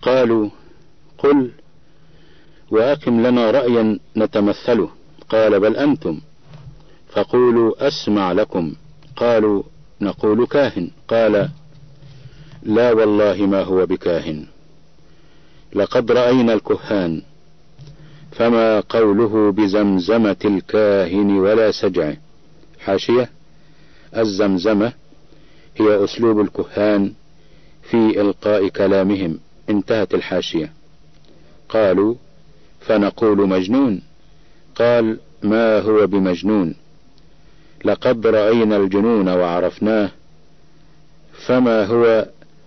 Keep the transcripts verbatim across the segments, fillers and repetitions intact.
قالوا قل وأقم لنا رأيا نتمثله. قال بل أنتم، فقولوا أسمع لكم. قالوا نقول كاهن. قال لا والله ما هو بكاهن، لقد رأينا الكهان، فما قوله بزمزمة الكاهن ولا سجعه. حاشية: الزمزمة هي أسلوب الكهان في إلقاء كلامهم. انتهت الحاشية. قالوا فنقول مجنون. قال ما هو بمجنون، لقد رأينا الجنون وعرفناه، فما هو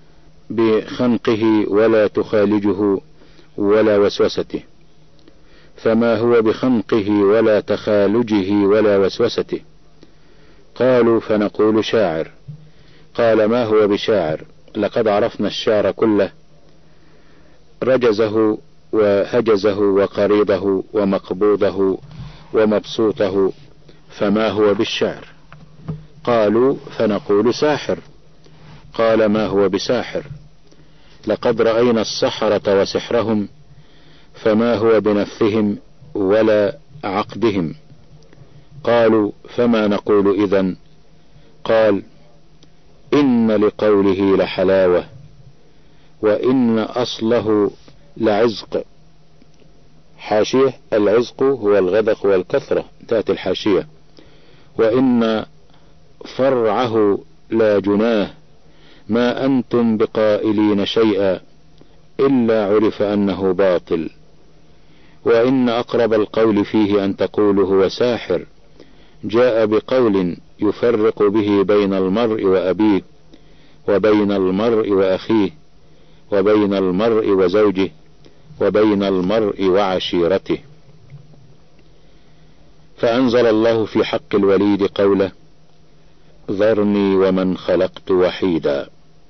بخنقه ولا تخالجه ولا وسوسته، فما هو بخنقه ولا تخالجه ولا وسوسته. قالوا فنقول شاعر. قال ما هو بشاعر، لقد عرفنا الشعر كله، رجزه وهجزه وقريضه ومقبوضه ومبسوطه، فما هو بالشعر. قالوا فنقول ساحر. قال ما هو بساحر، لقد رأينا السحرة وسحرهم، فما هو بنفثهم ولا عقدهم. قالوا فما نقول إذن. قال إن لقوله لحلاوة، وإن أصله لعزق. حاشية: العزق هو الغدق والكثرة. تأتي الحاشية: وإن فرعه لا جناه، ما أنتم بقائلين شيئا إلا عرف أنه باطل، وإن أقرب القول فيه أن تقول هو ساحر، جاء بقول يفرق به بين المرء وأبيه، وبين المرء وأخيه، وبين المرء وزوجه، وبين المرء وعشيرته. فأنزل الله في حق الوليد قوله ذرني ومن خلقت وحيدا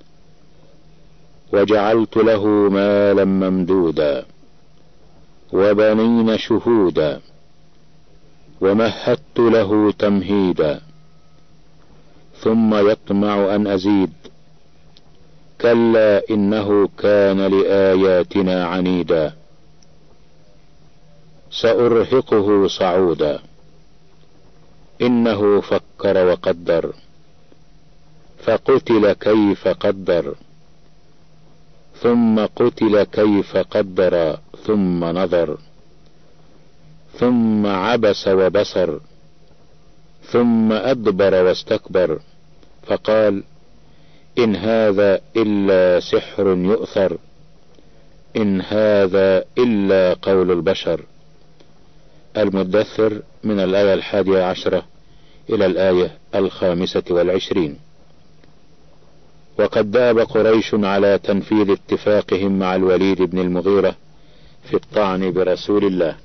وجعلت له مالا ممدودا وبنين شهودا ومهدت له تمهيدا ثم يطمع أن أزيد كلا إنه كان لآياتنا عنيدا سأرهقه صعودا إنه فكر وقدر فقتل كيف قدر ثم قتل كيف قدر ثم نظر ثم عبس وبصر ثم أدبر واستكبر فقال إن هذا إلا سحر يؤثر إن هذا إلا قول البشر. المدثر من الآية الحادية عشرة إلى الآية الخامسة والعشرين. وقد داب قريش على تنفيذ اتفاقهم مع الوليد بن المغيرة في الطعن برسول الله.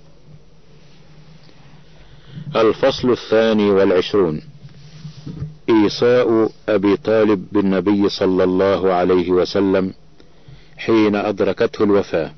الفصل الثاني والعشرون: إيصاء أبي طالب بالنبي صلى الله عليه وسلم حين أدركته الوفاة.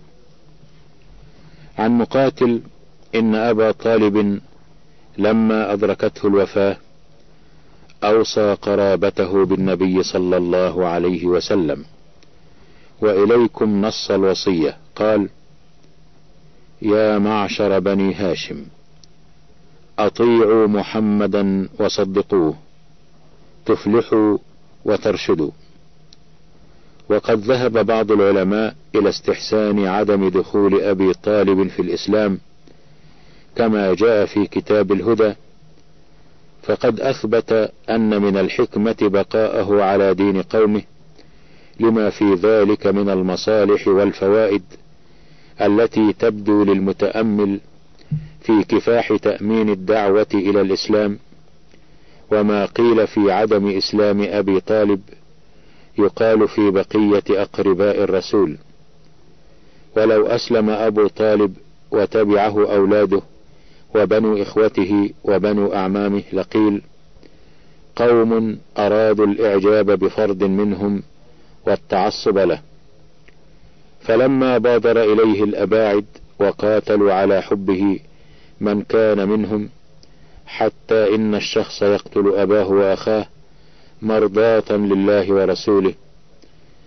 عن مقاتل إن أبا طالب لما أدركته الوفاة أوصى قرابته بالنبي صلى الله عليه وسلم، وإليكم نص الوصية. قال يا معشر بني هاشم أطيعوا محمدا وصدقوه تفلحوا وترشدوا. وقد ذهب بعض العلماء إلى استحسان عدم دخول أبي طالب في الإسلام كما جاء في كتاب الهدى، فقد أثبت أن من الحكمة بقاءه على دين قومه لما في ذلك من المصالح والفوائد التي تبدو للمتأمل في كفاح تأمين الدعوة إلى الإسلام. وما قيل في عدم إسلام أبي طالب يقال في بقية أقرباء الرسول. ولو أسلم أبو طالب وتبعه أولاده وبنو إخوته وبنو أعمامه لقيل قوم أرادوا الإعجاب بفرد منهم والتعصب له، فلما بادر إليه الأباعد وقاتلوا على حبه من كان منهم، حتى إن الشخص يقتل أباه وأخاه مرضاة لله ورسوله،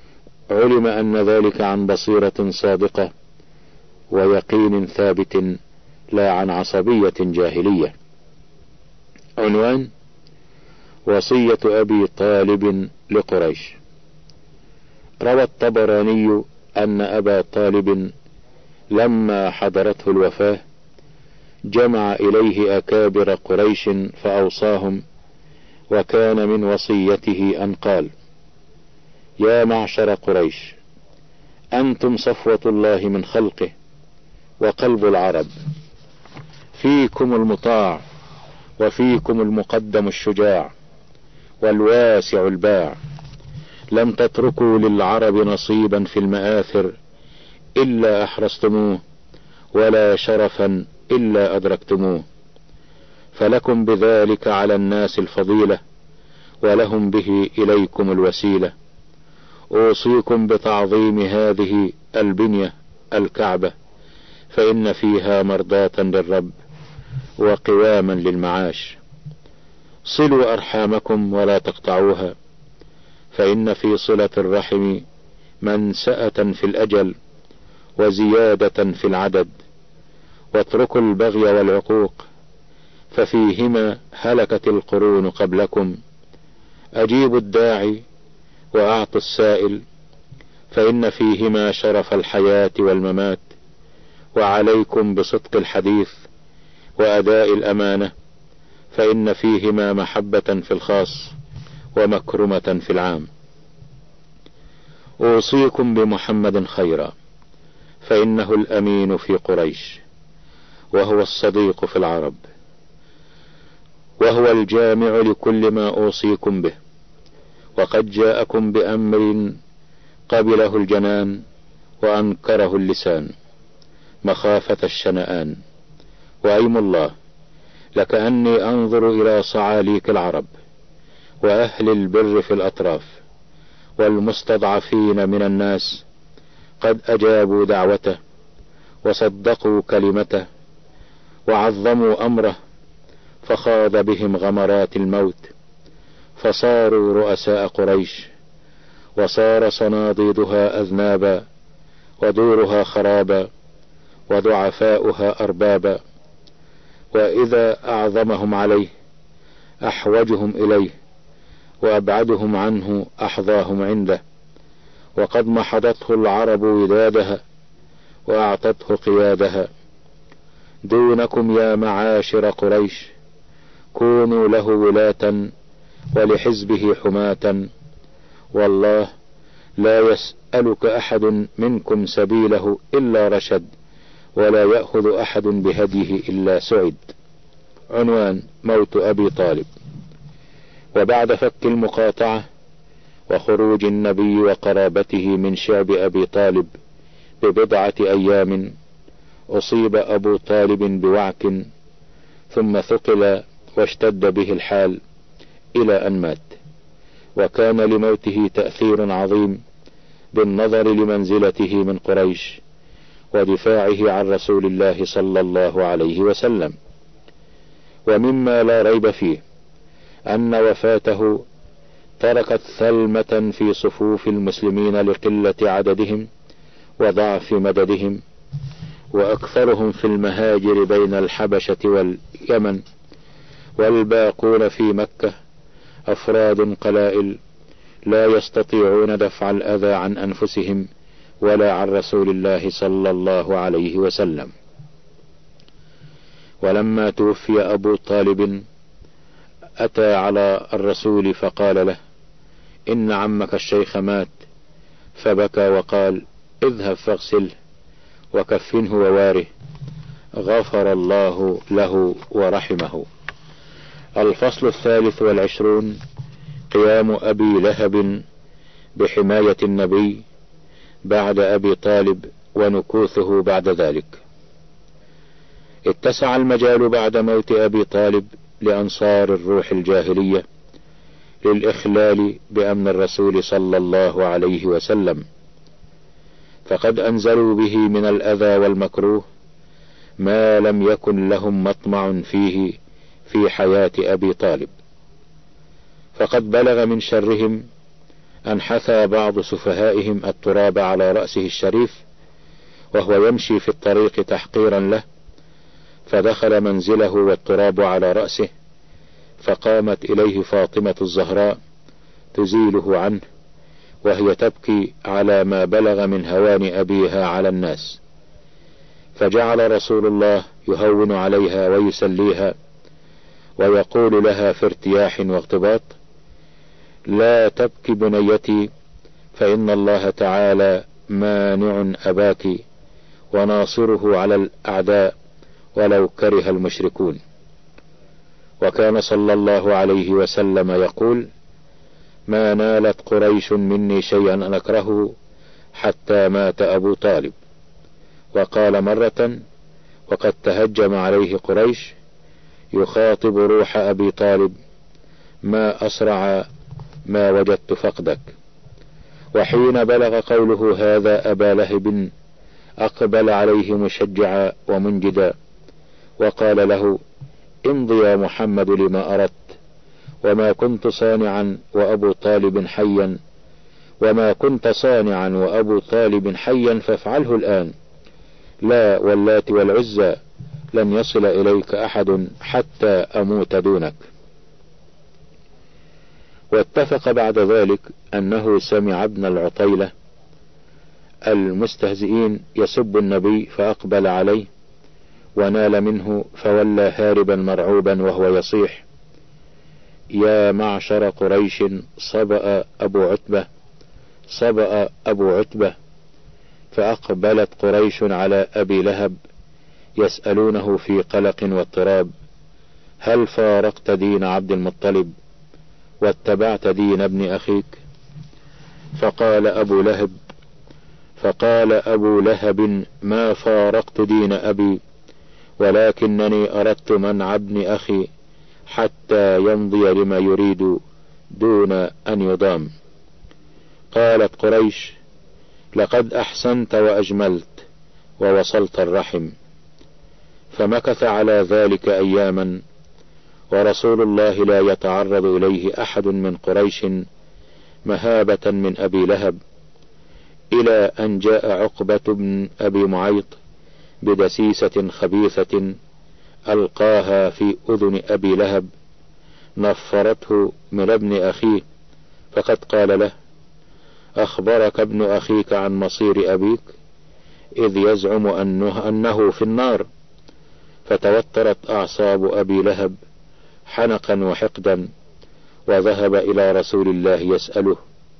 علم أن ذلك عن بصيرة صادقة ويقين ثابت لا عن عصبية جاهلية. عنوان: وصية أبي طالب لقريش. روى الطبراني أن أبا طالب لما حضرته الوفاة جمع إليه أكابر قريش فأوصاهم، وكان من وصيته أن قال: يا معشر قريش، أنتم صفوة الله من خلقه وقلب العرب، فيكم المطاع وفيكم المقدم الشجاع والواسع الباع، لم تتركوا للعرب نصيبا في المآثر إلا أحرزتموه، ولا شرفا إلا أدركتموه، فلكم بذلك على الناس الفضيلة، ولهم به إليكم الوسيلة. أوصيكم بتعظيم هذه البنية الكعبة، فإن فيها مرضاة للرب وقواما للمعاش. صلوا أرحامكم ولا تقطعوها، فإن في صلة الرحم منسأة في الأجل وزيادة في العدد. واتركوا البغي والعقوق، ففيهما هلكت القرون قبلكم. أجيبوا الداعي وأعطوا السائل، فإن فيهما شرف الحياة والممات. وعليكم بصدق الحديث وأداء الأمانة، فإن فيهما محبة في الخاص ومكرمة في العام. أوصيكم بمحمد خيرا، فإنه الأمين في قريش، وهو الصديق في العرب، وهو الجامع لكل ما أوصيكم به. وقد جاءكم بأمر قبله الجنان وأنكره اللسان، مخافة الشنآن. وأيم الله لكأني أنظر إلى صعاليك العرب وأهل البر في الأطراف والمستضعفين من الناس، قد أجابوا دعوته وصدقوا كلمته وعظموا أمره، فخاض بهم غمرات الموت، فصاروا رؤساء قريش، وصار صناديدها أذنابا ودورها خرابا وضعفاؤها أربابا. وإذا أعظمهم عليه أحوجهم إليه، وأبعدهم عنه أحظاهم عنده. وقد محضته العرب ودادها وأعطته قيادها. دونكم يا معاشر قريش، كونوا له ولاة ولحزبه حماة. والله لا يسألك أحد منكم سبيله إلا رشد، ولا يأخذ أحد بهديه إلا سعد. عنوان: موت أبي طالب. وبعد فك المقاطعة وخروج النبي وقرابته من شعب أبي طالب ببضعة أيام، أصيب أبو طالب بوعك، ثم ثقل واشتد به الحال إلى أن مات. وكان لموته تأثير عظيم بالنظر لمنزلته من قريش ودفاعه عن رسول الله صلى الله عليه وسلم. ومما لا ريب فيه أن وفاته تركت ثلمة في صفوف المسلمين لقلة عددهم وضعف مددهم، وأكثرهم في المهاجر بين الحبشة واليمن، والباقون في مكة أفراد قلائل لا يستطيعون دفع الأذى عن أنفسهم ولا عن رسول الله صلى الله عليه وسلم. ولما توفي أبو طالب أتى على الرسول فقال له: إن عمك الشيخ مات. فبكى وقال: اذهب فاغسله وكفنه وواره، غفر الله له ورحمه. الفصل الثالث والعشرون: قيام أبي لهب بحماية النبي بعد أبي طالب ونكوثه بعد ذلك. اتسع المجال بعد موت أبي طالب لأنصار الروح الجاهلية للإخلال بأمن الرسول صلى الله عليه وسلم، فقد أنزلوا به من الأذى والمكروه ما لم يكن لهم مطمع فيه في حياة أبي طالب. فقد بلغ من شرهم أن حثى بعض سفهائهم التراب على رأسه الشريف وهو يمشي في الطريق تحقيرا له، فدخل منزله والتراب على رأسه، فقامت إليه فاطمة الزهراء تزيله عنه وهي تبكي على ما بلغ من هوان أبيها على الناس، فجعل رسول الله يهون عليها ويسليها ويقول لها في ارتياح واغتباط: لا تبكي بنيتي، فإن الله تعالى مانع أباك وناصره على الأعداء ولو كره المشركون. وكان صلى الله عليه وسلم يقول: ما نالت قريش مني شيئا أكرهه حتى مات أبو طالب. وقال مرة وقد تهجم عليه قريش يخاطب روح أبي طالب: ما أسرع ما وجدت فقدك. وحين بلغ قوله هذا أبا لهب أقبل عليه مشجعا ومنجدا وقال له: امضي يا محمد لما أردت، وما كنت صانعا وأبو طالب حيا وما كنت صانعا وأبو طالب حيا فافعله الآن، لا واللات والعزى لن يصل إليك أحد حتى أموت دونك. واتفق بعد ذلك أنه سمع ابن العطيلة المستهزئين يسب النبي فأقبل عليه ونال منه فولى هاربا مرعوبا وهو يصيح: يا معشر قريش صبأ أبو عتبة صبأ أبو عتبة. فأقبلت قريش على أبي لهب يسألونه في قلق واضطراب: هل فارقت دين عبد المطلب واتبعت دين ابن أخيك؟ فقال أبو لهب فقال أبو لهب: ما فارقت دين أبي، ولكنني أردت منع ابن أخي حتى يمضي لما يريد دون أن يضام. قالت قريش: لقد أحسنت وأجملت ووصلت الرحم. فمكث على ذلك أياما، ورسول الله لا يتعرض إليه أحد من قريش مهابة من أبي لهب، إلى أن جاء عقبة بن أبي معيط بدسيسة خبيثة ألقاها في أذن أبي لهب نفرته من ابن أخيه، فقد قال له: أخبرك ابن أخيك عن مصير أبيك إذ يزعم أنه, أنه في النار. فتوترت أعصاب أبي لهب حنقا وحقدا، وذهب إلى رسول الله يسأله: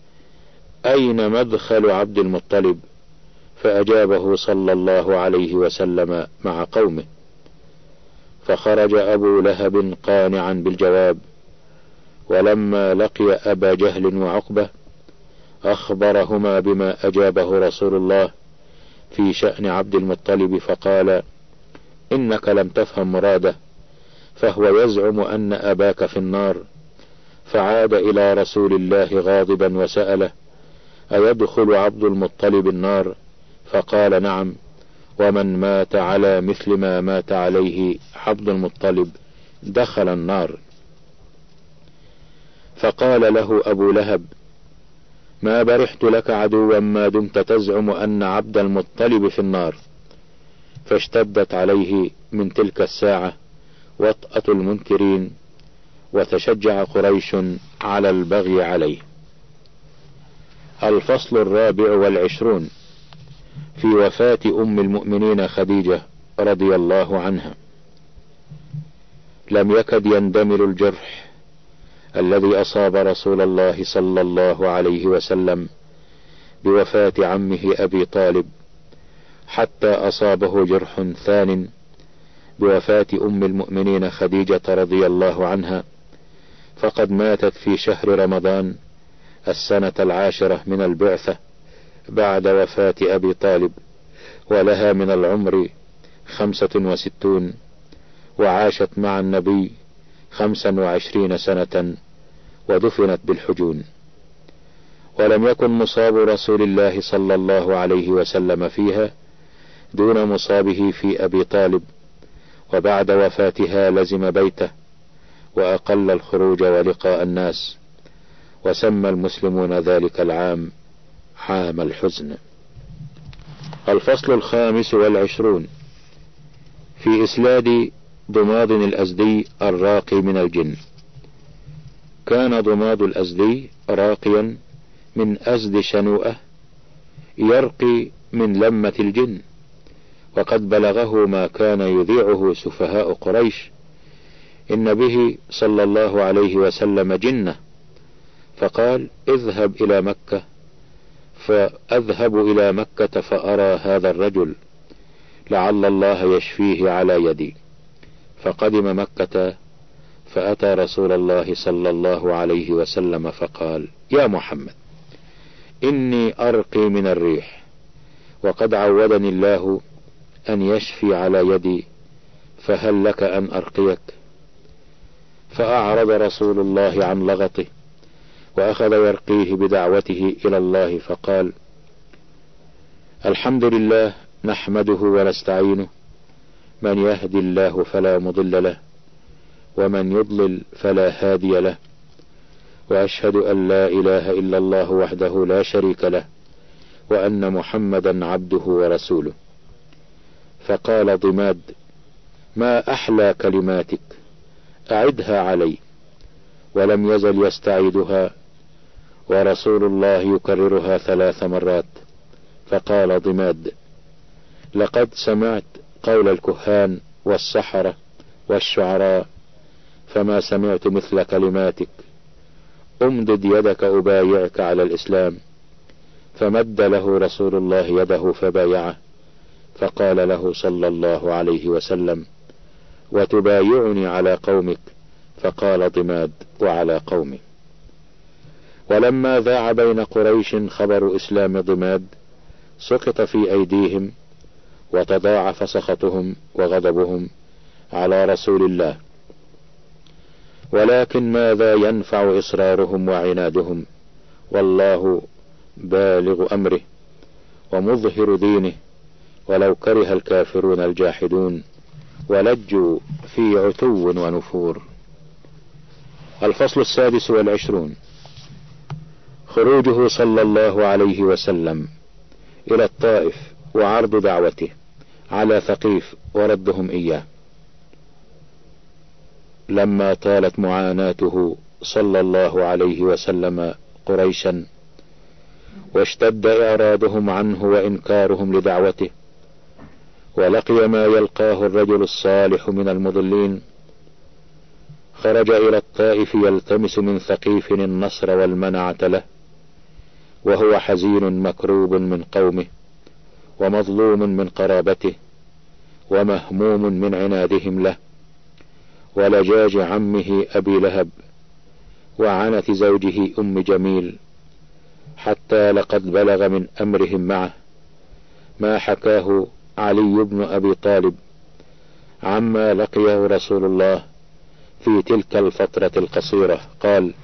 أين مدخل عبد المطلب؟ فأجابه صلى الله عليه وسلم مع قومه. فخرج أبو لهب قانعا بالجواب، ولما لقي أبا جهل وعقبة أخبرهما بما أجابه رسول الله في شأن عبد المطلب، فقال: إنك لم تفهم مراده، فهو يزعم أن أباك في النار. فعاد إلى رسول الله غاضبا وسأله: أيدخل عبد المطلب النار؟ فقال: نعم، ومن مات على مثل ما مات عليه عبد المطلب دخل النار. فقال له أبو لهب: ما برحت لك عدوا ما دمت تزعم أن عبد المطلب في النار. فاشتدت عليه من تلك الساعة وطأة المنكرين، وتشجع قريش على البغي عليه. الفصل الرابع والعشرون في وفاة أم المؤمنين خديجة رضي الله عنها. لم يكد يندمل الجرح الذي أصاب رسول الله صلى الله عليه وسلم بوفاة عمه أبي طالب، حتى أصابه جرح ثان بوفاة أم المؤمنين خديجة رضي الله عنها، فقد ماتت في شهر رمضان السنة العاشرة من البعثة بعد وفاة أبي طالب، ولها من العمر خمسة وستون، وعاشت مع النبي خمسا وعشرين سنة، ودفنت بالحجون. ولم يكن مصاب رسول الله صلى الله عليه وسلم فيها دون مصابه في أبي طالب، وبعد وفاتها لزم بيته وأقل الخروج ولقاء الناس، وسمى المسلمون ذلك العام عام الحزن. الفصل الخامس والعشرون في إسلاد ضماد الأزدي الراقي من الجن. كان ضماد الأزدي راقيا من أزد شنوءة يرقي من لمة الجن، وقد بلغه ما كان يذيعه سفهاء قريش إن به صلى الله عليه وسلم جنة، فقال: اذهب إلى مكة، فأذهب إلى مكة فأرى هذا الرجل لعل الله يشفيه على يدي. فقدم مكة فأتى رسول الله صلى الله عليه وسلم فقال: يا محمد، إني أرقي من الريح، وقد عودني الله أن يشفي على يدي، فهل لك أن أرقيك؟ فأعرض رسول الله عن لغطه وأخذ يرقيه بدعوته إلى الله، فقال: الحمد لله نحمده ونستعينه، من يهدي الله فلا مضل له، ومن يضلل فلا هادي له، وأشهد أن لا إله إلا الله وحده لا شريك له، وأن محمدا عبده ورسوله. فقال ضماد: ما أحلى كلماتك، أعدها علي. ولم يزل يستعيدها ورسول الله يكررها ثلاث مرات. فقال ضماد: لقد سمعت قول الكهان والسحرة والشعراء، فما سمعت مثل كلماتك، امدد يدك أبايعك على الإسلام. فمد له رسول الله يده فبايعه، فقال له صلى الله عليه وسلم: وتبايعني على قومك؟ فقال ضماد: وعلى قومي. ولما ذاع بين قريش خبر إسلام ضماد سقط في أيديهم، وتضاعف سخطهم وغضبهم على رسول الله. ولكن ماذا ينفع إصرارهم وعنادهم، والله بالغ أمره ومظهر دينه، ولو كره الكافرون الجاحدون ولجوا في عتو ونفور. الفصل السادس والعشرون خروجه صلى الله عليه وسلم إلى الطائف وعرض دعوته على ثقيف وردهم إياه. لما طالت معاناته صلى الله عليه وسلم قريشا، واشتد إعراضهم عنه وإنكارهم لدعوته، ولقي ما يلقاه الرجل الصالح من المضلين، خرج إلى الطائف يلتمس من ثقيف النصر والمنعة له، وهو حزين مكروب من قومه، ومظلوم من قرابته، ومهموم من عنادهم له، ولجاج عمه أبي لهب، وعنة زوجه أم جميل، حتى لقد بلغ من أمرهم معه ما حكاه علي بن أبي طالب عما لقيه رسول الله في تلك الفترة القصيرة. قال: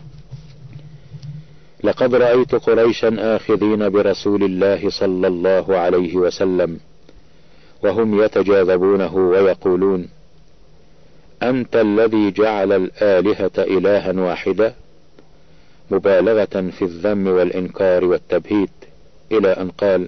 لقد رأيت قريشا آخذين برسول الله صلى الله عليه وسلم، وهم يتجاذبونه ويقولون: أنت الذي جعل الآلهة إلها واحدا، مبالغة في الذم والإنكار والتبهيت، إلى أن قال: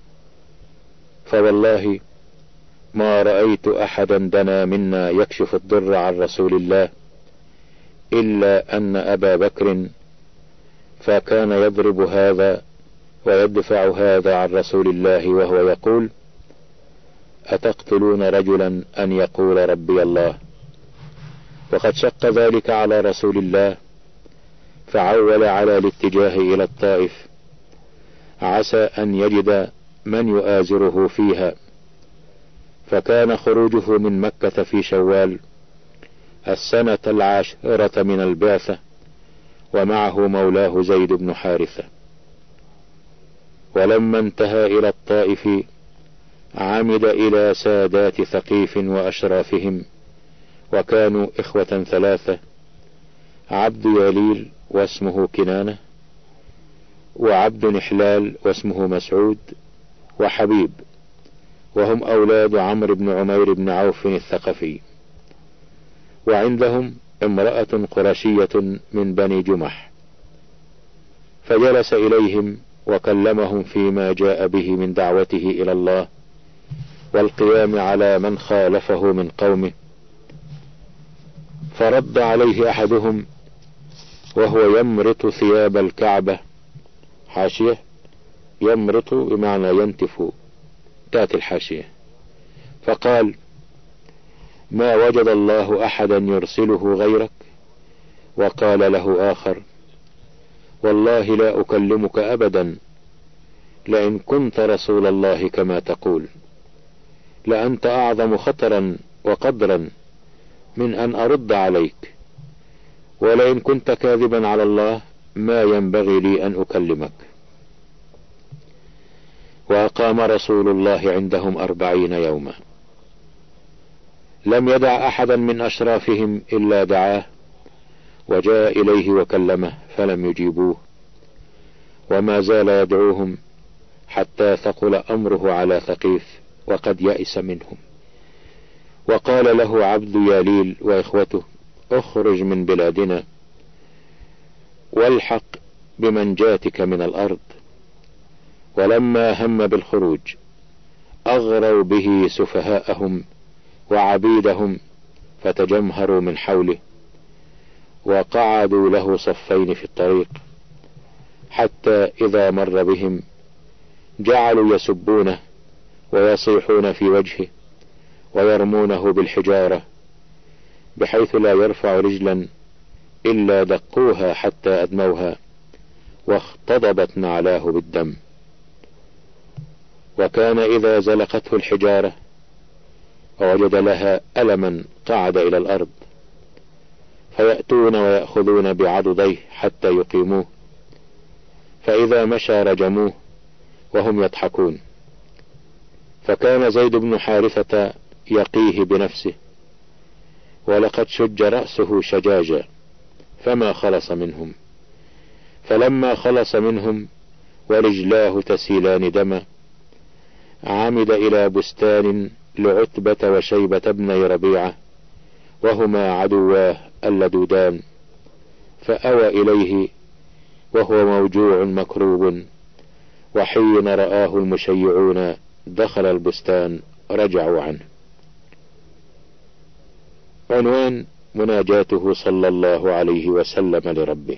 فوالله ما رأيت أحدا دنا منا يكشف الضر عن رسول الله إلا أن أبا بكر، فكان يضرب هذا ويدفع هذا عن رسول الله، وهو يقول: أتقتلون رجلا أن يقول ربي الله؟ وقد شق ذلك على رسول الله، فعول على الاتجاه إلى الطائف، عسى أن يجد من يؤازره فيها. فكان خروجه من مكة في شوال السنة العاشرة من البعثة، ومعه مولاه زيد بن حارثة. ولما انتهى إلى الطائف عمد إلى سادات ثقيف وأشرافهم، وكانوا إخوة ثلاثة: عبد يليل واسمه كنانة، وعبد نحلال واسمه مسعود، وحبيب، وهم أولاد عمرو بن عمير بن عوف الثقفي. وعندهم امرأة قرشية من بني جمح. فجلس إليهم وكلمهم فيما جاء به من دعوته إلى الله والقيام على من خالفه من قومه. فرد عليه أحدهم وهو يمرط ثياب الكعبة، حاشية يمرط بمعنى ينتف، تأتي الحاشية، فقال: ما وجد الله أحدا يرسله غيرك. وقال له آخر: والله لا أكلمك أبدا لئن كنت رسول الله كما تقول، لأنت أعظم خطرا وقدرا من أن أرد عليك، ولئن كنت كاذبا على الله ما ينبغي لي أن أكلمك. وأقام رسول الله عندهم أربعين يوما، لم يدع أحدا من أشرافهم إلا دعاه وجاء إليه وكلمه فلم يجيبوه، وما زال يدعوهم حتى ثقل أمره على ثقيف وقد يئس منهم. وقال له عبد ياليل وإخوته: اخرج من بلادنا والحق بمنجاتك من الأرض. ولما هم بالخروج أغروا به سفهاءهم وعبيدهم فتجمهروا من حوله وقعدوا له صفين في الطريق، حتى إذا مر بهم جعلوا يسبونه ويصيحون في وجهه ويرمونه بالحجارة، بحيث لا يرفع رجلا إلا دقوها حتى أدموها واختضبت نعلاه بالدم. وكان إذا زلقته الحجارة ووجد لها ألما قعد إلى الأرض، فيأتون ويأخذون بعضديه حتى يقيموه، فإذا مشى رجموه وهم يضحكون. فكان زيد بن حارثة يقيه بنفسه، ولقد شج رأسه شجاجا فما خلص منهم. فلما خلص منهم ورجلاه تسيلان دما عمد إلى بستان لعتبة وشيبة بني ربيعة وهما عدواه اللدودان، فأوى إليه وهو موجوع مكروب، وحين رآه المشيعون دخل البستان رجعوا عنه. عنوان: مناجاته صلى الله عليه وسلم لربه.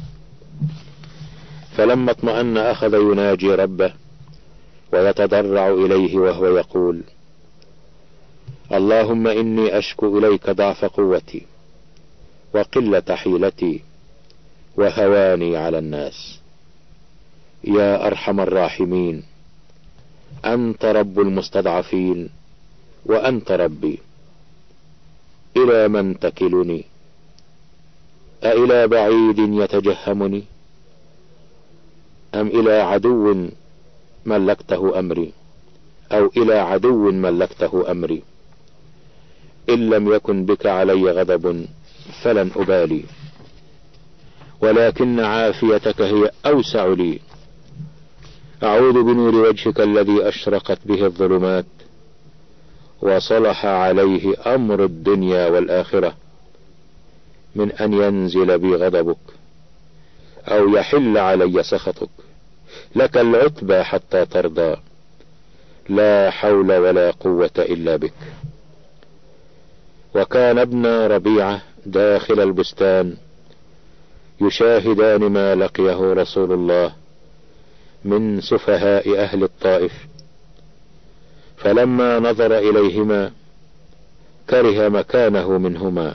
فلما اطمأن أخذ يناجي ربه ويتضرع إليه وهو يقول: اللهم إني أشكو إليك ضعف قوتي وقلة حيلتي وهواني على الناس، يا أرحم الراحمين، أنت رب المستضعفين وأنت ربي، إلى من تكلني؟ أإلى بعيد يتجهمني أم إلى عدو ملكته أمري أو إلى عدو ملكته أمري؟ إن لم يكن بك علي غضب فلن أبالي، ولكن عافيتك هي أوسع لي. أعوذ بنور وجهك الذي أشرقت به الظلمات وصلح عليه أمر الدنيا والآخرة من أن ينزل بي غضبك أو يحل علي سخطك. لك العتبى حتى ترضى، لا حول ولا قوة إلا بك. وكان ابن ربيعة داخل البستان يشاهدان ما لقيه رسول الله من سفهاء أهل الطائف، فلما نظر إليهما كره مكانه منهما،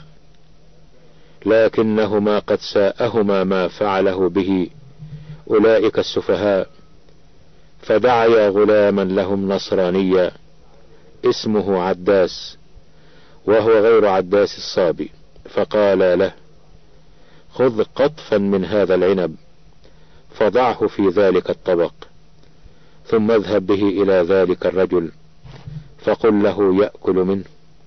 لكنهما قد ساءهما ما فعله به أولئك السفهاء، فدعيا غلاما لهم نصرانيا اسمه عداس وهو غير عداس الصابي، فقال له: خذ قطفا من هذا العنب فضعه في ذلك الطبق، ثم اذهب به إلى ذلك الرجل فقل له يأكل منه.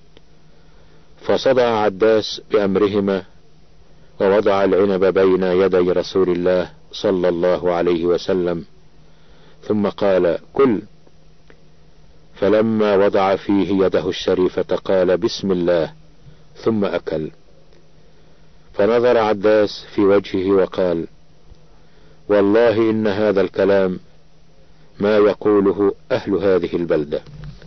فصدع عداس بأمرهما ووضع العنب بين يدي رسول الله صلى الله عليه وسلم، ثم قال: كل. فلما وضع فيه يده الشريفة قال: بسم الله، ثم أكل. فنظر عداس في وجهه وقال: والله إن هذا الكلام ما يقوله أهل هذه البلدة.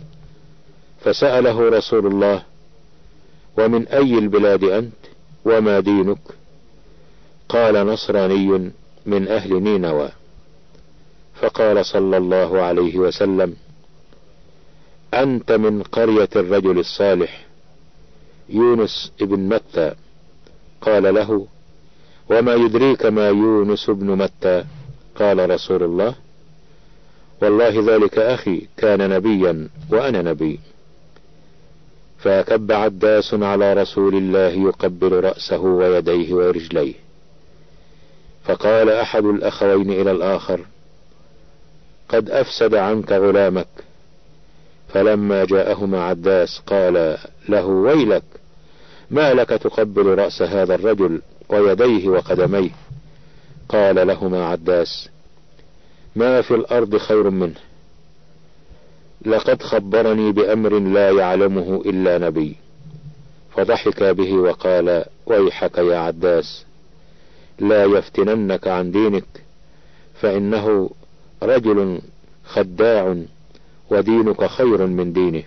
فسأله رسول الله: ومن أي البلاد أنت وما دينك؟ قال: نصراني من أهل نينوى. فقال صلى الله عليه وسلم: أنت من قرية الرجل الصالح يونس ابن متى. قال له: وما يدريك ما يونس ابن متى؟ قال رسول الله: والله ذلك أخي كان نبيا وأنا نبي. فكب عداس على رسول الله يقبل رأسه ويديه ورجليه. فقال أحد الأخوين إلى الآخر: قد أفسد عنك غلامك. فلما جاءهما عداس قال له: ويلك، ما لك تقبل رأس هذا الرجل ويديه وقدميه؟ قال لهما عداس: ما في الأرض خير منه، لقد خبرني بأمر لا يعلمه إلا نبي. فضحك به وقال: ويحك يا عداس، لا يفتننك عن دينك، فإنه رجل خداع ودينك خير من دينه.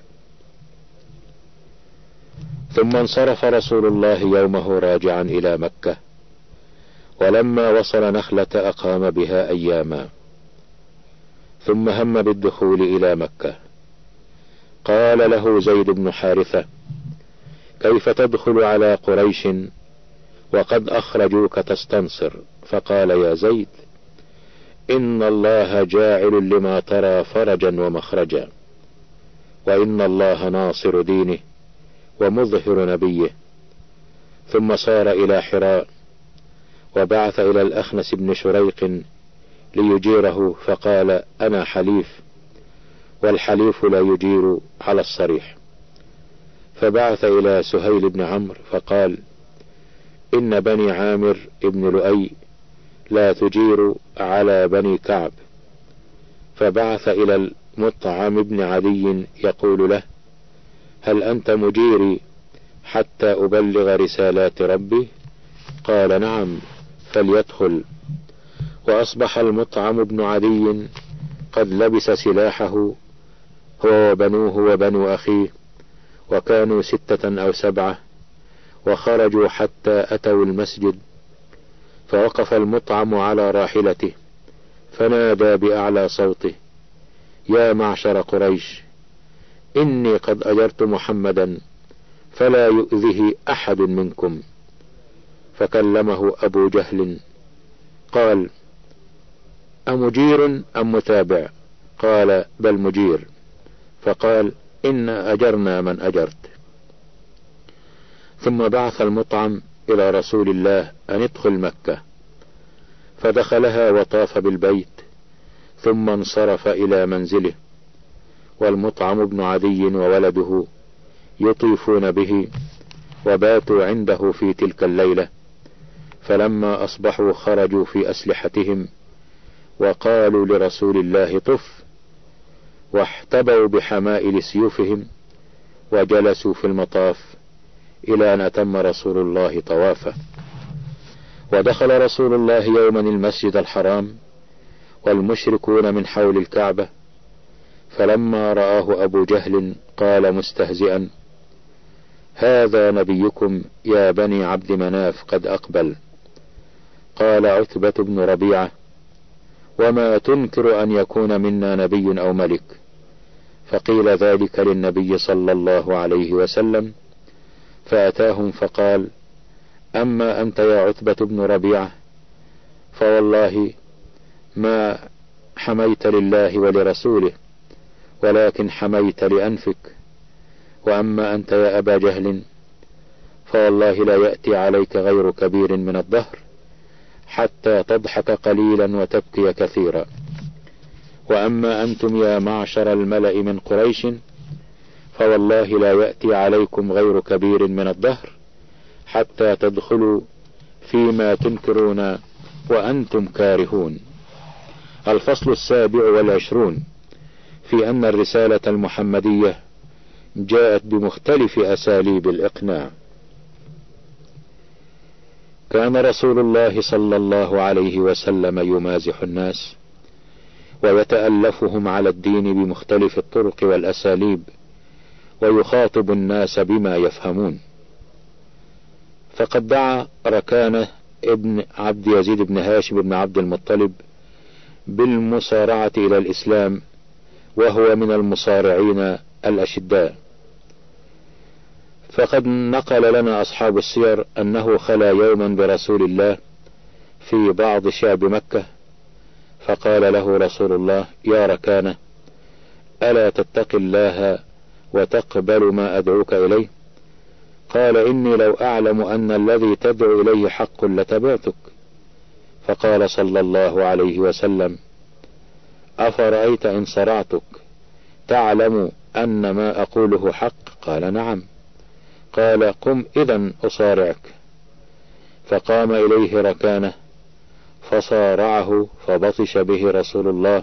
ثم انصرف رسول الله يومه راجعا إلى مكة، ولما وصل نخلة أقام بها أياما، ثم هم بالدخول إلى مكة. قال له زيد بن حارثة: كيف تدخل على قريش وقد أخرجوك تستنصر؟ فقال: يا زيد، إن الله جاعل لما ترى فرجا ومخرجا، وإن الله ناصر دينه ومظهر نبيه. ثم صار إلى حراء، وبعث إلى الأخنس بن شريق ليجيره، فقال: أنا حليف، والحليف لا يجير على الصريح. فبعث إلى سهيل بن عمرو فقال: إن بني عامر ابن لؤي لا تجير على بني كعب. فبعث إلى المطعم بن عدي يقول له: هل أنت مجيري حتى أبلغ رسالات ربي؟ قال: نعم، فليدخل. وأصبح المطعم بن عدي قد لبس سلاحه هو وبنوه وبنو أخيه، وكانوا ستة أو سبعة، وخرجوا حتى أتوا المسجد. فوقف المطعم على راحلته فنادى بأعلى صوته: يا معشر قريش، إني قد أجرت محمدا فلا يؤذه أحد منكم. فكلمه أبو جهل قال: أمجير أم متابع؟ قال: بل مجير. فقال: إنا أجرنا من أجرت. ثم بعث المطعم إلى رسول الله أن ادخل مكة، فدخلها وطاف بالبيت، ثم انصرف إلى منزله، والمطعم بن عدي وولده يطيفون به، وباتوا عنده في تلك الليلة. فلما أصبحوا خرجوا في أسلحتهم وقالوا لرسول الله: طف، واحتبوا بحمائل سيوفهم وجلسوا في المطاف إلى أن أتم رسول الله طوافه. ودخل رسول الله يوما المسجد الحرام والمشركون من حول الكعبة، فلما رآه أبو جهل قال مستهزئا: هذا نبيكم يا بني عبد مناف قد أقبل. قال عتبة بن ربيعة: وما تنكر أن يكون منا نبي أو ملك؟ فقيل ذلك للنبي صلى الله عليه وسلم، فأتاهم فقال: أما أنت يا عتبة بن ربيعة فوالله ما حميت لله ولرسوله، ولكن حميت لأنفك. وأما أنت يا أبا جهل فوالله لا يأتي عليك غير كبير من الدهر حتى تضحك قليلا وتبكي كثيرا. وأما أنتم يا معشر الملأ من قريش فوالله لا يأتي عليكم غير كبير من الدهر حتى تدخلوا فيما تنكرون وأنتم كارهون. الفصل السابع والعشرون في أن الرسالة المحمدية جاءت بمختلف أساليب الإقناع. كان رسول الله صلى الله عليه وسلم يمازح الناس ويتألفهم على الدين بمختلف الطرق والأساليب، ويخاطب الناس بما يفهمون. فقد دعا ركانة ابن عبد يزيد بن هاشم بن عبد المطلب بالمصارعة إلى الإسلام، وهو من المصارعين الأشداء. فقد نقل لنا أصحاب السير أنه خلا يوما برسول الله في بعض شعب مكة، فقال له رسول الله: يا ركانة، ألا تتقي الله وتقبل ما أدعوك إليه؟ قال: إني لو أعلم أن الذي تدعو إليه حق لتبعتك. فقال صلى الله عليه وسلم: أفرأيت إن صرعتك تعلم أن ما أقوله حق؟ قال: نعم. قال: قم إذن أصارعك. فقام إليه ركانة فصارعه، فبطش به رسول الله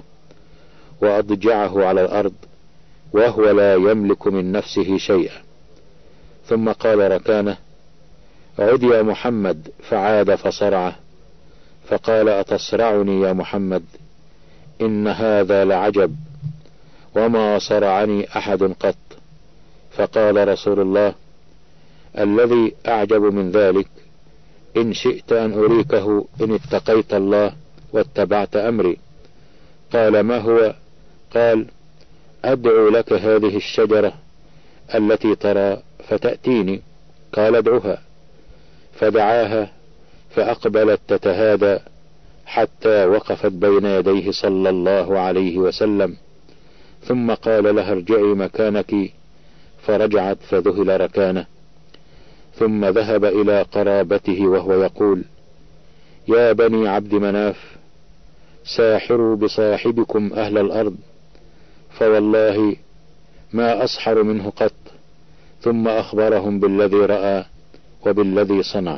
وأضجعه على الأرض وهو لا يملك من نفسه شيئا. ثم قال ركانة: عد يا محمد، فعاد فصرعه، فقال: أتصرعني يا محمد؟ إن هذا لعجب، وما صرعني أحد قط. فقال رسول الله: الذي أعجب من ذلك إن شئت أن أريكه إن اتقيت الله واتبعت أمري. قال: ما هو؟ قال: أدعو لك هذه الشجرة التي ترى فتأتيني. قال: ادعها. فدعاها فأقبلت تتهادى حتى وقفت بين يديه صلى الله عليه وسلم، ثم قال لها: ارجعي مكانك. فرجعت فذهل ركانة، ثم ذهب إلى قرابته وهو يقول: يا بني عبد مناف، ساحروا بصاحبكم أهل الأرض، فوالله ما أسحر منه قط. ثم أخبرهم بالذي رأى وبالذي صنع.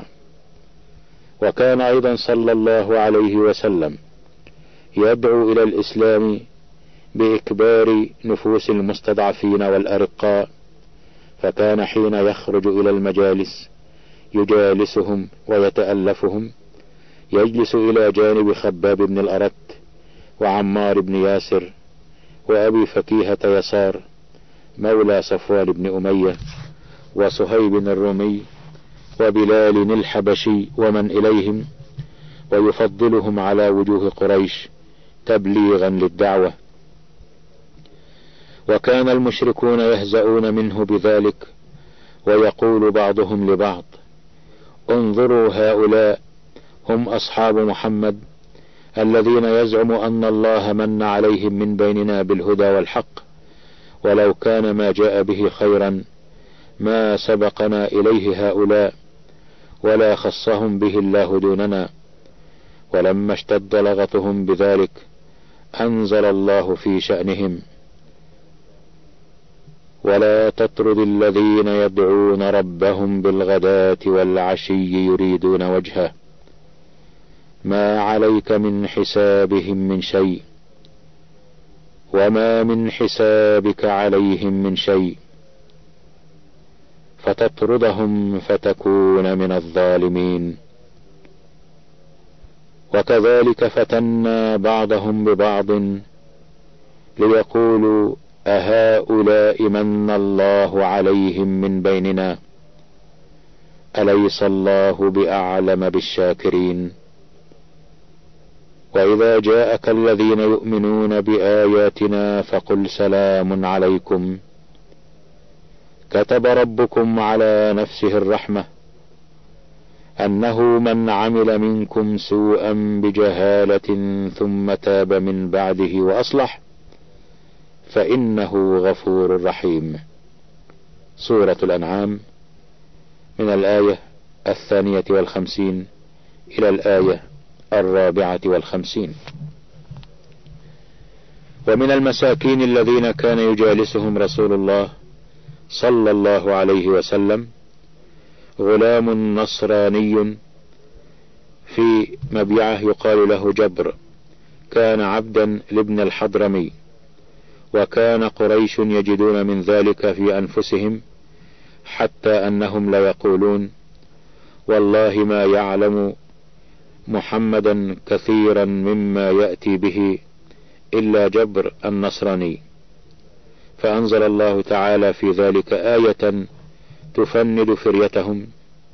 وكان أيضا صلى الله عليه وسلم يدعو إلى الإسلام بإكبار نفوس المستضعفين والأرقاء، فكان حين يخرج إلى المجالس يجالسهم ويتألفهم، يجلس إلى جانب خباب بن الأرت وعمار بن ياسر وأبي فكيهة يسار مولى صفوان بن أمية وصهيب الرومي وبلال الحبشي ومن إليهم، ويفضلهم على وجوه قريش تبليغا للدعوة. وكان المشركون يهزؤون منه بذلك، ويقول بعضهم لبعض: انظروا هؤلاء هم أصحاب محمد الذين يزعم أن الله من عليهم من بيننا بالهدى والحق، ولو كان ما جاء به خيرا ما سبقنا إليه هؤلاء، ولا خصهم به الله دوننا. ولما اشتد لغطهم بذلك أنزل الله في شأنهم: ولا تطرد الذين يدعون ربهم بالغداة والعشي يريدون وجهه، ما عليك من حسابهم من شيء، وما من حسابك عليهم من شيء، فتطردهم فتكون من الظالمين. وكذلك فتنا بعضهم ببعض ليقولوا أهؤلاء من الله عليهم من بيننا، أليس الله بأعلم بالشاكرين. وإذا جاءك الذين يؤمنون بآياتنا فقل سلام عليكم، كتب ربكم على نفسه الرحمة أنه من عمل منكم سوءا بجهالة ثم تاب من بعده وأصلح فإنه غفور رحيم. سورة الأنعام من الآية الثانية والخمسين إلى الآية الرابعة والخمسين. ومن المساكين الذين كان يجالسهم رسول الله صلى الله عليه وسلم غلام نصراني في مبيعه يقال له جبر، كان عبدا لابن الحضرمي، وكان قريش يجدون من ذلك في أنفسهم، حتى أنهم ليقولون: والله ما يعلم محمدا كثيرا مما يأتي به إلا جبر النصراني. فأنزل الله تعالى في ذلك آية تفند فريتهم: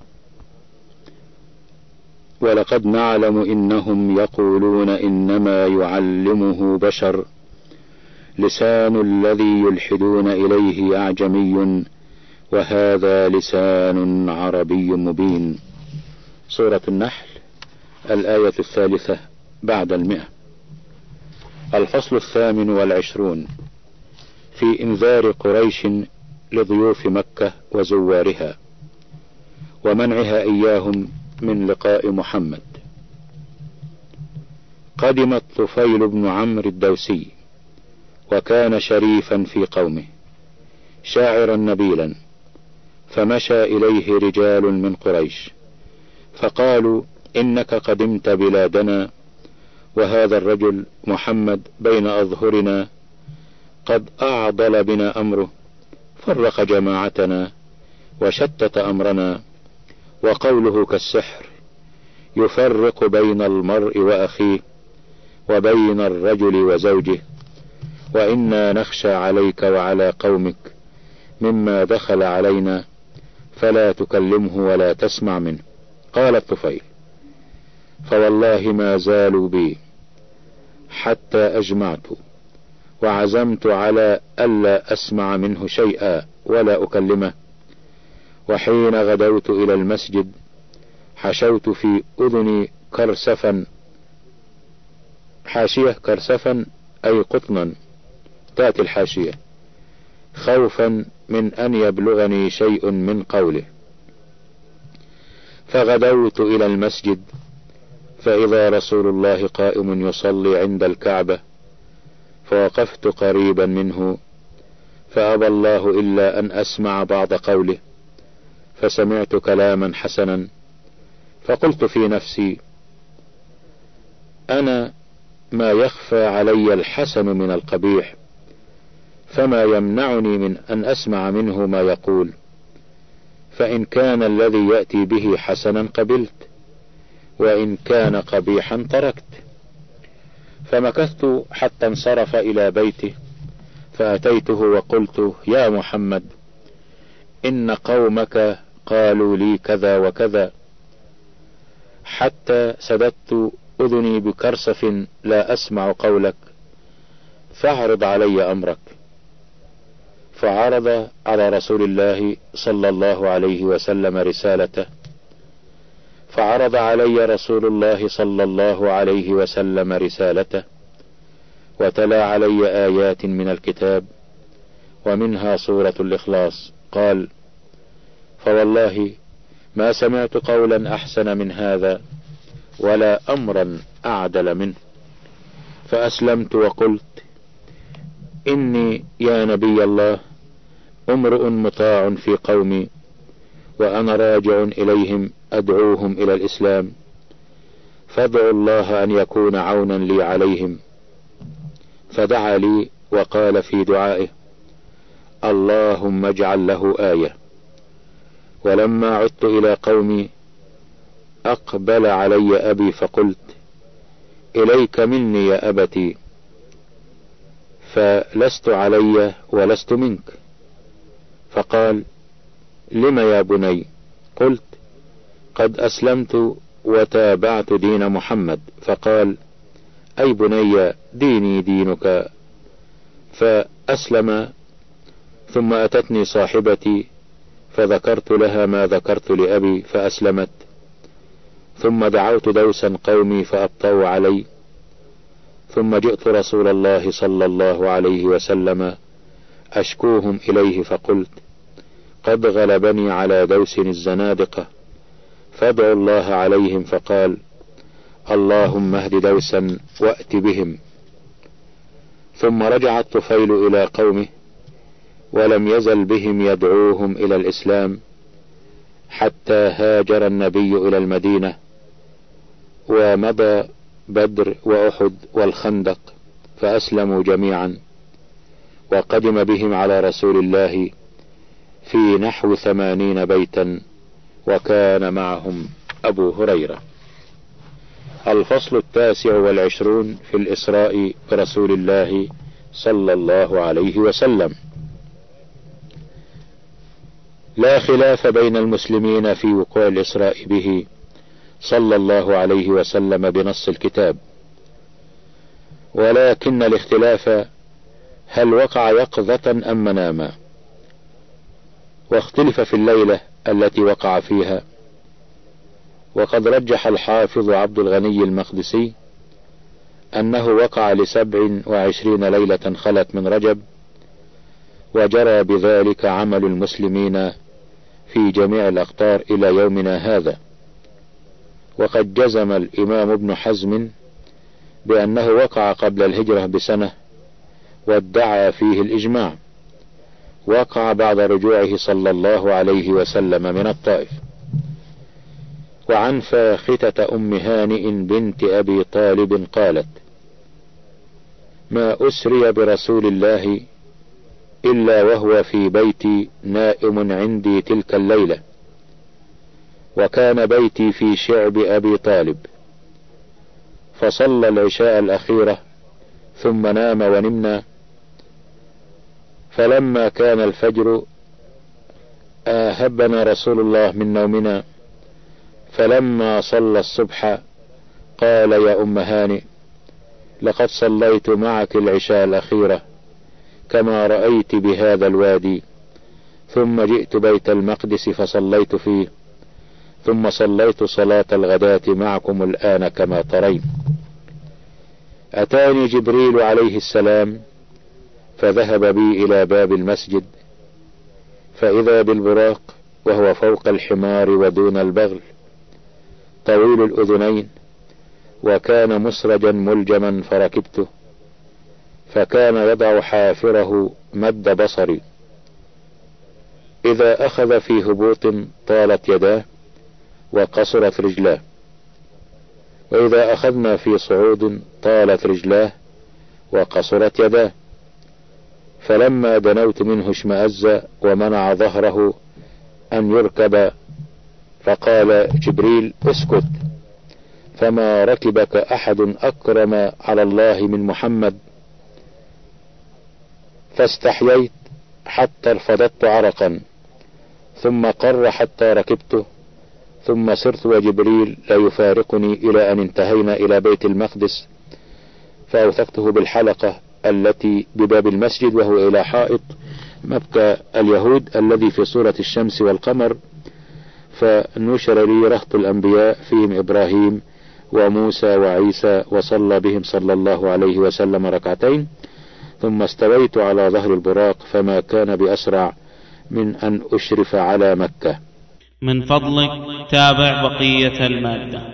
ولقد نعلم إنهم يقولون إنما يعلمه بشر لسان الذي يلحدون إليه أعجمي وهذا لسان عربي مبين. سورة النحل الآية الثالثة بعد المئة. الفصل الثامن والعشرون في إنذار قريش لضيوف مكة وزوارها ومنعها إياهم من لقاء محمد. قدم الطفيل بن عمرو الدوسي وكان شريفا في قومه شاعرا نبيلا، فمشى إليه رجال من قريش فقالوا: إنك قدمت بلادنا وهذا الرجل محمد بين أظهرنا قد أعضل بنا أمره، فرق جماعتنا وشتت أمرنا، وقوله كالسحر يفرق بين المرء وأخيه وبين الرجل وزوجه، وإنا نخشى عليك وعلى قومك مما دخل علينا فلا تكلمه ولا تسمع منه. قال الطفيل: فوالله ما زالوا بي حتى أجمعت وعزمت على ألا أسمع منه شيئا ولا أكلمه، وحين غدوت إلى المسجد حشوت في أذني كرسفا، حاشية كرسفا أي قطنا تأتي الحاشية، خوفا من أن يبلغني شيء من قوله. فغدوت إلى المسجد فإذا رسول الله قائم يصلي عند الكعبة، فوقفت قريبا منه فأبى الله إلا أن أسمع بعض قوله، فسمعت كلاما حسنا فقلت في نفسي: أنا ما يخفى علي الحسن من القبيح، فما يمنعني من أن أسمع منه ما يقول، فإن كان الذي يأتي به حسنا قبلت، وإن كان قبيحا تركت. فمكثت حتى انصرف إلى بيته، فأتيته وقلت: يا محمد، إن قومك قالوا لي كذا وكذا، حتى سددت أذني بكرسف لا أسمع قولك، فاعرض علي أمرك. فعرض على رسول الله صلى الله عليه وسلم رسالته، فعرض علي رسول الله صلى الله عليه وسلم رسالته وتلا علي آيات من الكتاب ومنها سورة الإخلاص. قال: فوالله ما سمعت قولا أحسن من هذا ولا أمرا أعدل منه. فأسلمت وقلت: إني يا نبي الله امرؤ مطاع في قومي، وأنا راجع إليهم أدعوهم إلى الإسلام، فادعوا الله أن يكون عونا لي عليهم. فدعا لي وقال في دعائه: اللهم اجعل له آية. ولما عدت إلى قومي أقبل علي أبي فقلت: إليك مني يا أبتي، فلست علي ولست منك. فقال: لم يا بني؟ قلت: قد أسلمت وتابعت دين محمد. فقال: أي بني ديني دينك. فأسلم. ثم أتتني صاحبتي فذكرت لها ما ذكرت لأبي فأسلمت. ثم دعوت دوسا قومي فأبطوا علي. ثم جئت رسول الله صلى الله عليه وسلم أشكوهم إليه، فقلت: قد غلبني على دوس الزنادقة، فادعوا الله عليهم. فقال: اللهم اهد دوسا وأت بهم. ثم رجع الطفيل إلى قومه ولم يزل بهم يدعوهم إلى الإسلام حتى هاجر النبي إلى المدينة، ومضى بدر وأحد والخندق فأسلموا جميعا. وقدم بهم على رسول الله في نحو ثمانين بيتا وكان معهم أبو هريرة. الفصل التاسع والعشرون في الإسراء برسول الله صلى الله عليه وسلم. لا خلاف بين المسلمين في وقوع الإسراء به صلى الله عليه وسلم بنص الكتاب، ولكن الاختلاف هل وقع يقظة أم مناما، واختلف في الليلة التي وقع فيها. وقد رجح الحافظ عبد الغني المقدسي أنه وقع لسبع وعشرين ليلة خلت من رجب، وجرى بذلك عمل المسلمين في جميع الأقطار إلى يومنا هذا. وقد جزم الإمام ابن حزم بأنه وقع قبل الهجرة بسنة، وادعى فيه الإجماع. وقع بعد رجوعه صلى الله عليه وسلم من الطائف. وعن فاختة أم هانئ بنت أبي طالب قالت: ما أسري برسول الله إلا وهو في بيتي نائم عندي تلك الليلة، وكان بيتي في شعب أبي طالب، فصلى العشاء الأخيرة ثم نام ونمنا، فلما كان الفجر آهبنا رسول الله من نومنا، فلما صلى الصبح قال: يا أم هانئ، لقد صليت معك العشاء الأخيرة كما رأيت بهذا الوادي، ثم جئت بيت المقدس فصليت فيه، ثم صليت صلاة الغداة معكم الآن كما ترين. أتاني جبريل عليه السلام فذهب بي إلى باب المسجد، فإذا بالبراق وهو فوق الحمار ودون البغل، طويل الأذنين، وكان مسرجا ملجما، فركبته، فكان يضع حافره مد بصري، إذا أخذ في هبوط طالت يداه وقصرت رجلاه، وإذا أخذنا في صعود طالت رجلاه وقصرت يداه، فلما دنوت منه اشمأز ومنع ظهره أن يركب، فقال جبريل: اسكت، فما ركبك أحد أكرم على الله من محمد. فاستحييت حتى ارفضت عرقا، ثم قر حتى ركبته، ثم سرت وجبريل لا يفارقني إلى أن انتهينا إلى بيت المقدس، فأوثقته بالحلقة التي بباب المسجد، وهو إلى حائط مبكى اليهود الذي في صورة الشمس والقمر، فنشر لي رهط الأنبياء فيهم إبراهيم وموسى وعيسى، وصلى بهم صلى الله عليه وسلم ركعتين، ثم استويت على ظهر البراق، فما كان بأسرع من أن أشرف على مكة. من فضلك تابع بقية المادة.